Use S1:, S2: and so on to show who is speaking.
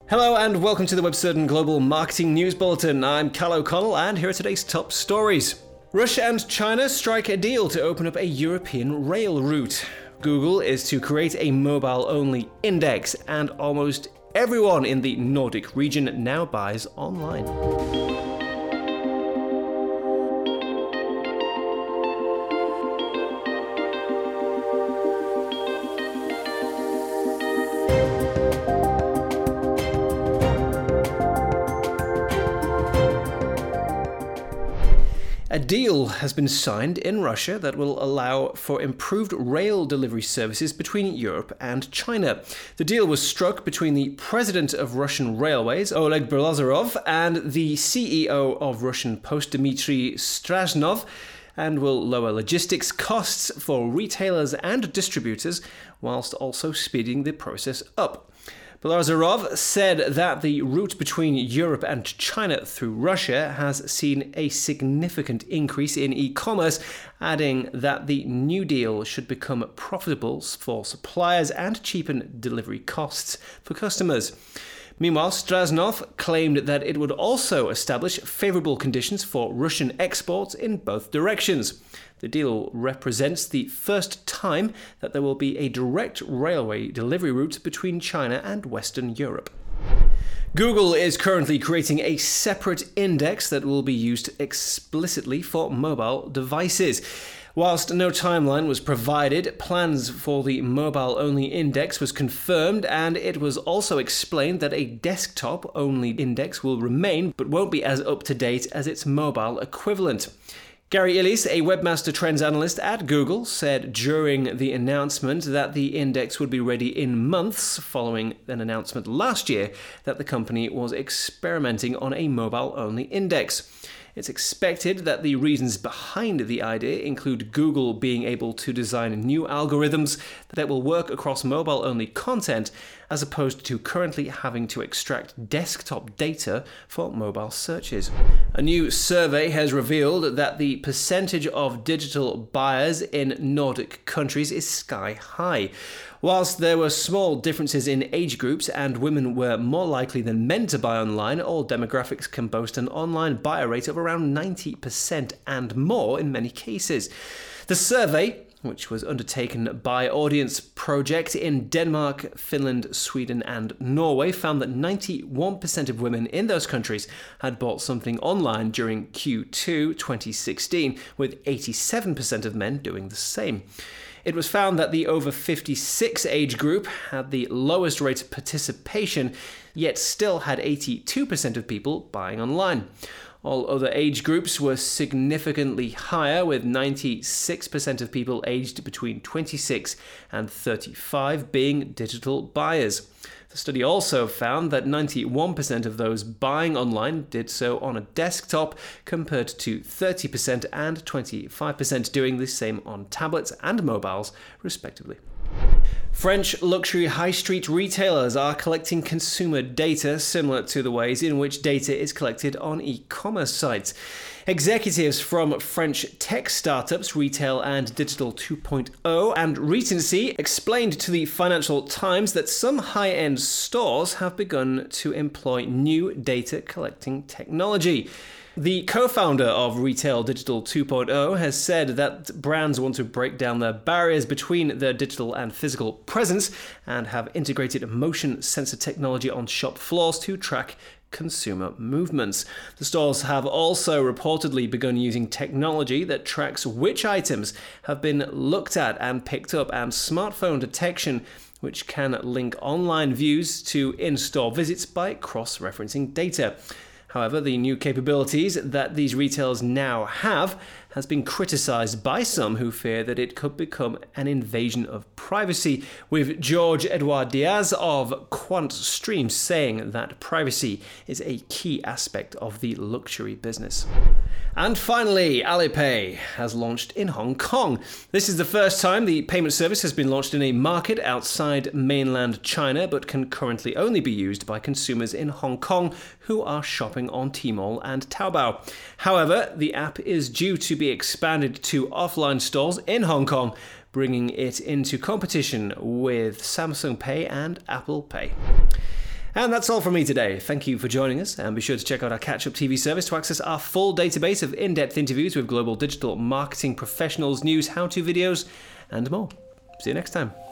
S1: Hello and welcome to the WebCertain Global Marketing News Bulletin. I'm Cal O'Connell and here are today's top stories. Russia and China strike a deal to open up a European rail route. Google is to create a mobile-only index, and almost everyone in the Nordic region now buys online. A deal has been signed in Russia that will allow for improved rail delivery services between Europe and China. The deal was struck between the president of Russian Railways, Oleg Belozerov, and the CEO of Russian Post, Dmitry Straznov, and will lower logistics costs for retailers and distributors, whilst also speeding the process up. Belozerov said that the route between Europe and China through Russia has seen a significant increase in e-commerce, adding that the new deal should become profitable for suppliers and cheapen delivery costs for customers. Meanwhile, Straznov claimed that it would also establish favourable conditions for Russian exports in both directions. The deal represents the first time that there will be a direct railway delivery route between China and Western Europe. Google is currently creating a separate index that will be used explicitly for mobile devices. Whilst no timeline was provided, plans for the mobile-only index was confirmed, and it was also explained that a desktop-only index will remain but won't be as up-to-date as its mobile equivalent. Gary Illyes, a webmaster trends analyst at Google, said during the announcement that the index would be ready in months following an announcement last year that the company was experimenting on a mobile-only index. It's expected that the reasons behind the idea include Google being able to design new algorithms that will work across mobile-only content, as opposed to currently having to extract desktop data for mobile searches. A new survey has revealed that the percentage of digital buyers in Nordic countries is sky high. Whilst there were small differences in age groups and women were more likely than men to buy online, all demographics can boast an online buyer rate of around 90% and more in many cases. The survey, which was undertaken by Audience Project in Denmark, Finland, Sweden and Norway, found that 91% of women in those countries had bought something online during Q2 2016, with 87% of men doing the same. It was found that the over 56 age group had the lowest rate of participation, yet still had 82% of people buying online. All other age groups were significantly higher, with 96% of people aged between 26 and 35 being digital buyers. The study also found that 91% of those buying online did so on a desktop, compared to 30% and 25% doing the same on tablets and mobiles, respectively. French luxury high street retailers are collecting consumer data similar to the ways in which data is collected on e-commerce sites. Executives from French tech startups Retail and Digital 2.0 and Recency explained to the Financial Times that some high-end stores have begun to employ new data collecting technology. The co-founder of Retail Digital 2.0 has said that brands want to break down the barriers between their digital and physical presence and have integrated motion sensor technology on shop floors to track consumer movements. The stores have also reportedly begun using technology that tracks which items have been looked at and picked up, and smartphone detection, which can link online views to in-store visits by cross-referencing data. However, the new capabilities that these retailers now have has been criticized by some who fear that it could become an invasion of privacy, with George-Edouard Diaz of QuantStream saying that privacy is a key aspect of the luxury business. And finally, Alipay has launched in Hong Kong. This is the first time the payment service has been launched in a market outside mainland China, but can currently only be used by consumers in Hong Kong who are shopping on Tmall and Taobao. However, the app is due to be expanded to offline stores in Hong Kong, bringing it into competition with Samsung Pay and Apple Pay. And that's all from me today. Thank you for joining us, and be sure to check out our Catch-Up TV service to access our full database of in-depth interviews with global digital marketing professionals, news, how-to videos, and more. See you next time.